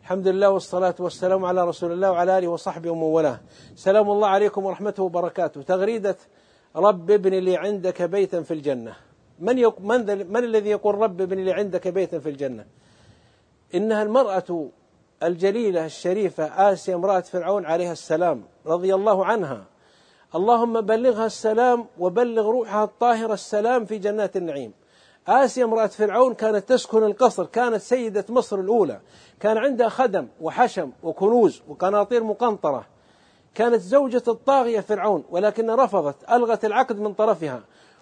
الحمد لله والصلاة والسلام على رسول الله وعلى آله وصحبه ومن والاه. سلام الله عليكم ورحمته وبركاته. تغريدة: رب ابن لي عندك بيتا في الجنة. من الذي يقول رب ابن لي عندك بيتا في الجنة؟ إنها المرأة الجليلة الشريفة آسيا امرأة فرعون عليها السلام رضي الله عنها. اللهم بلغها السلام وبلغ روحها الطاهرة السلام في جنات النعيم. آسيا امرأة فرعون كانت تسكن القصر، كانت سيدة مصر الأولى، كان عندها خدم وحشم وكنوز وقناطير مقنطرة، كانت زوجة الطاغية فرعون، ولكن رفضت، ألغت العقد من طرفها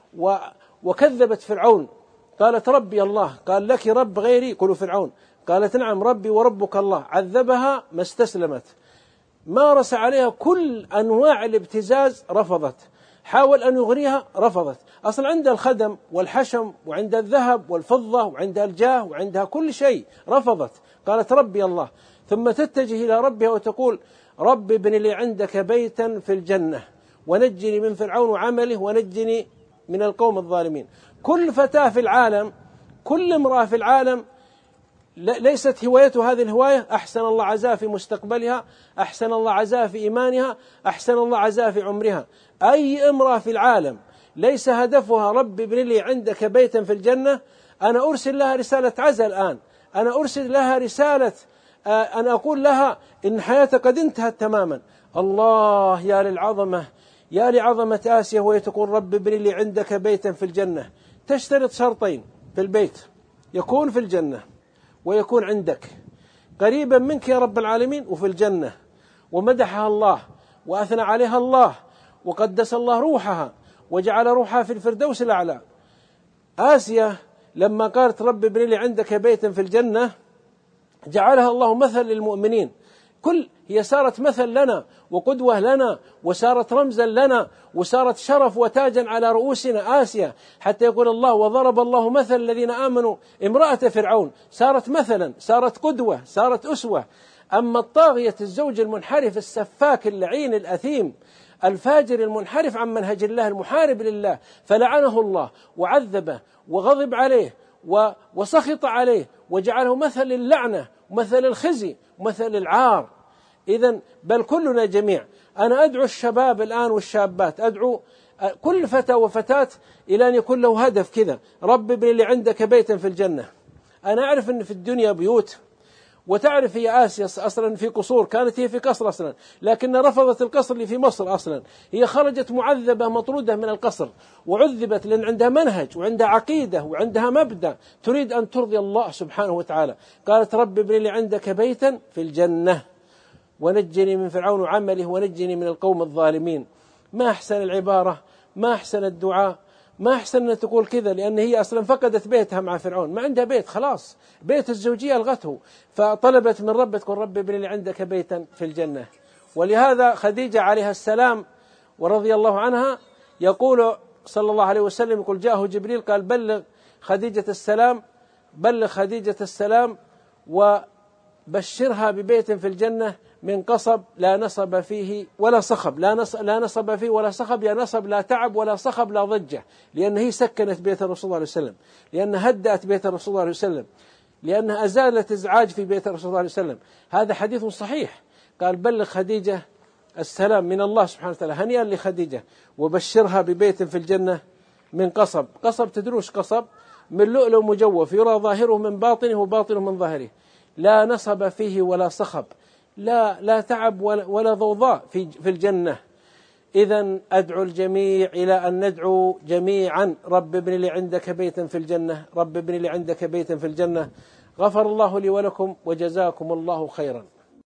وكذبت فرعون. قالت ربي الله. قال لك رب غيري؟ قالوا فرعون. قالت نعم ربي وربك الله. عذبها ما استسلمت، مارس عليها كل أنواع الابتزاز، رفضت، حاول أن يغريها، رفضت. أصلا عندها الخدم والحشم وعندها الذهب والفضة وعندها الجاه وعندها كل شيء، رفضت، قالت ربي الله. ثم تتجه إلى ربها وتقول رب ابن لي عندك بيتا في الجنة ونجني من فرعون وعمله ونجني من القوم الظالمين. كل فتاة في العالم، كل امرأة في العالم ليست هوايته هذه الهواية، أحسن الله عزاها في مستقبلها، أحسن الله عزاها في إيمانها، أحسن الله عزاها في عمرها. أي امرأة في العالم ليس هدفها رب ابن لي عندك بيتا في الجنة، أنا أرسل لها رسالة عزا الآن، أنا أرسل لها رسالة أن أقول لها إن حياتك قد انتهت تماما. الله يا للعظمة، يا لعظمة آسيا، وهي تقول رب ابن لي عندك بيتا في الجنة. تشترط شرطين في البيت: يكون في الجنة ويكون عندك قريبا منك يا رب العالمين وفي الجنة. ومدحها الله وأثنى عليها الله وقدس الله روحها وجعل روحها في الفردوس الأعلى. آسيا لما قالت رب ابن لي عندك بيتا في الجنة جعلها الله مثل للمؤمنين، هي صارت مثل لنا وقدوة لنا، وصارت رمزا لنا، وصارت شرف وتاجا على رؤوسنا آسيا، حتى يقول الله وضرب الله مثل الذين آمنوا امرأة فرعون. صارت مثلا، صارت قدوة، صارت أسوة. أما الطاغية الزوج المنحرف السفاك اللعين الأثيم الفاجر المنحرف عن منهج الله المحارب لله، فلعنه الله وعذبه وغضب عليه وسخط عليه وجعله مثل اللعنة ومثل الخزي ومثل العار. إذن بل كلنا جميع، أنا أدعو الشباب الآن والشابات، أدعو كل فتى وفتاة إلى أن يكون له هدف كذا: رب ابن لي عندك بيتا في الجنة. أنا أعرف أن في الدنيا بيوت، وتعرف هي آسيا أصلا في قصور، كانت هي في قصر أصلا، لكن رفضت القصر اللي في مصر أصلا. هي خرجت معذبة مطرودة من القصر وعذبت، لأن عندها منهج وعندها عقيدة وعندها مبدأ، تريد أن ترضي الله سبحانه وتعالى. قالت رب ابن لي عندك بيتا في الجنة ونجني من فرعون وعمله ونجني من القوم الظالمين. ما أحسن العبارة، ما أحسن الدعاء، ما أحسن أن تقول كذا، لأن هي أصلا فقدت بيتها مع فرعون، ما عندها بيت خلاص، بيت الزوجية ألغته، فطلبت من رب تقول رب ابن لي عندك بيتا في الجنة. ولهذا خديجة عليها السلام ورضي الله عنها يقول صلى الله عليه وسلم، يقول جاءه جبريل قال بلغ خديجة السلام، بلغ خديجة السلام وبشرها ببيت في الجنة من قصب لا نصب فيه ولا صخب، لا نصب فيه ولا صخب، يا نصب لا تعب ولا صخب لا ضجة، لأن هي سكنت بيت الرسول صلى الله عليه وسلم، لأنها هدأت بيت الرسول صلى الله عليه وسلم، لأنها أزالت إزعاج في بيت الرسول صلى الله عليه وسلم. هذا حديث صحيح. قال بلغ خديجة السلام من الله سبحانه وتعالى، هنيئا لخديجة، وبشرها ببيت في الجنة من قصب. قصب تدروش قصب؟ من لؤلؤ مجوف يرى ظاهره من باطنه وباطنه من ظاهره، لا نصب فيه ولا صخب، لا تعب ولا ضوضاء في الجنة. إذن أدعو الجميع إلى أن ندعو جميعا رب ابن لي عندك بيتا في الجنة، رب ابن لي عندك بيتا في الجنة. غفر الله لي ولكم وجزاكم الله خيرا.